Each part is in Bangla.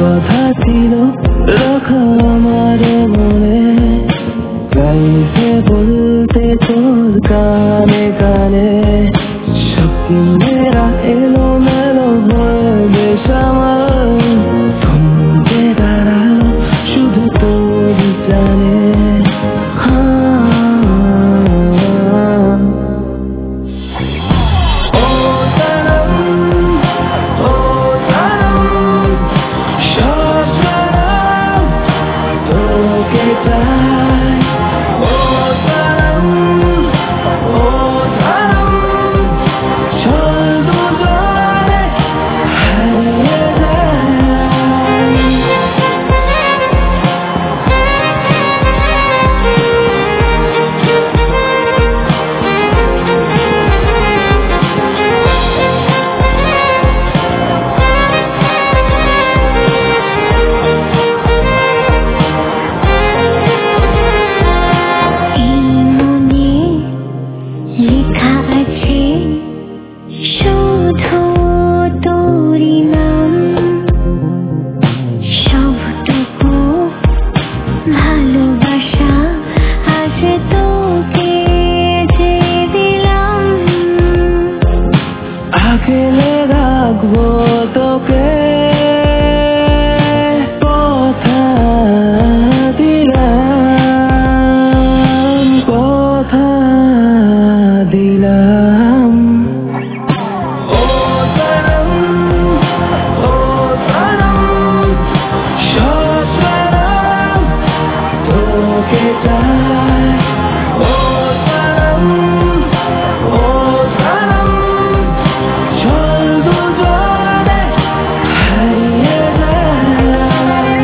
কথা ছিল রাখা আমার মনে, গাইছে বলতে তোর কানে কানে। সব দিনেরা এলো মেলো হয়ে বেশ আমার, থমকে দাঁড়ালো শুধু তোর জানে। আগলে রাখবো তোকে, কথা দিলাম, কথা দিলাম। ও সনম, ও সনম, সনম তোকে চাই। ও সনম, ও সনম, চল দুজনে হারিয়ে যাই।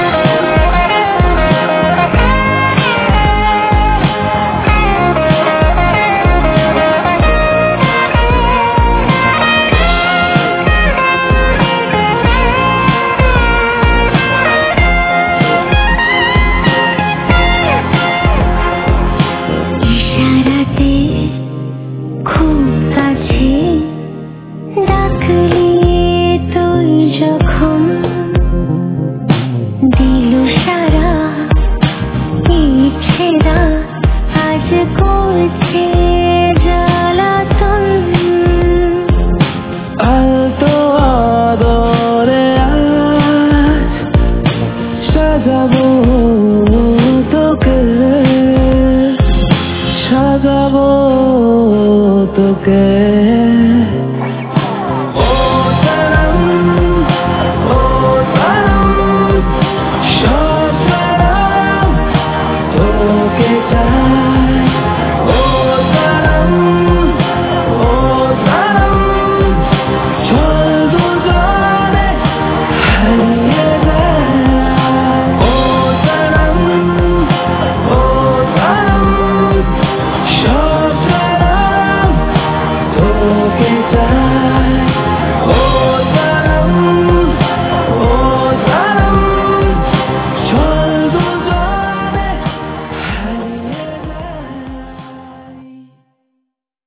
ইশারাতে খুব কাছে ডাকলি তুই যখন, দিল সারা ইচ্ছেরা আজ করছে জ্বালাতন। আলতো আদরে আজ সাজাবো তোকে, সাজাবো তোকে।